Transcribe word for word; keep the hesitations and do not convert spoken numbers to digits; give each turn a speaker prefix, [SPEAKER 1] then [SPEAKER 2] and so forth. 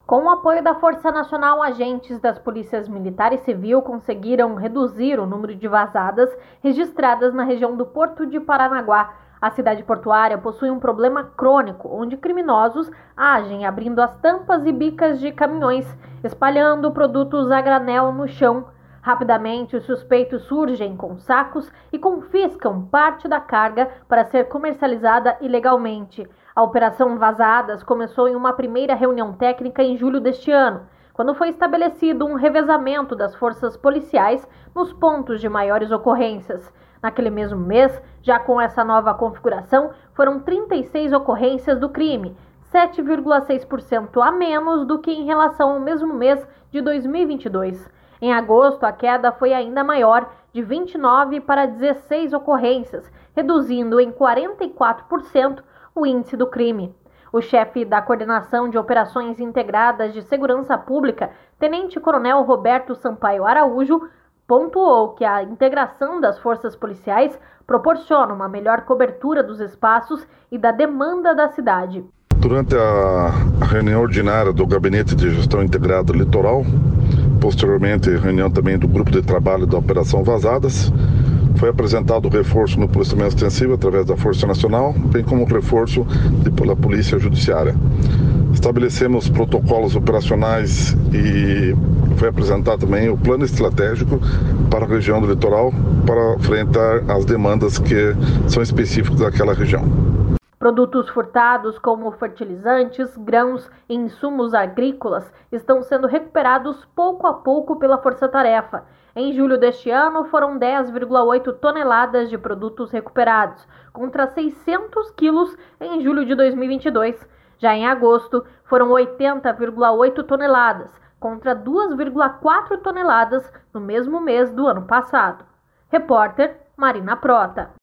[SPEAKER 1] Com o apoio da Força Nacional, agentes das polícias militar e civil conseguiram reduzir o número de vazadas registradas na região do Porto de Paranaguá. A cidade portuária possui um problema crônico, onde criminosos agem abrindo as tampas e bicas de caminhões, espalhando produtos a granel no chão. Rapidamente, os suspeitos surgem com sacos e confiscam parte da carga para ser comercializada ilegalmente. A Operação Vazadas começou em uma primeira reunião técnica em julho deste ano, quando foi estabelecido um revezamento das forças policiais nos pontos de maiores ocorrências. Naquele mesmo mês, já com essa nova configuração, foram trinta e seis ocorrências do crime, sete vírgula seis por cento a menos do que em relação ao mesmo mês de dois mil e vinte e dois. Em agosto, a queda foi ainda maior, de vinte e nove para dezesseis ocorrências, reduzindo em quarenta e quatro por cento o índice do crime. O chefe da Coordenação de Operações Integradas de Segurança Pública, Tenente-Coronel Roberto Sampaio Araújo, pontuou que a integração das forças policiais proporciona uma melhor cobertura dos espaços e da demanda da cidade.
[SPEAKER 2] Durante a reunião ordinária do Gabinete de Gestão Integrada Litoral, posteriormente reunião também do Grupo de Trabalho da Operação Vazadas, foi apresentado o reforço no policiamento extensivo através da Força Nacional, bem como o reforço de, pela Polícia Judiciária. Estabelecemos protocolos operacionais e foi apresentado também o plano estratégico para a região do litoral para enfrentar as demandas que são específicas daquela região.
[SPEAKER 1] Produtos furtados como fertilizantes, grãos e insumos agrícolas estão sendo recuperados pouco a pouco pela Força Tarefa. Em julho deste ano, foram dez vírgula oito toneladas de produtos recuperados, contra seiscentos quilos em julho de dois mil e vinte e dois. Já em agosto, foram oitenta vírgula oito toneladas, contra duas vírgula quatro toneladas no mesmo mês do ano passado. Repórter Marina Prota.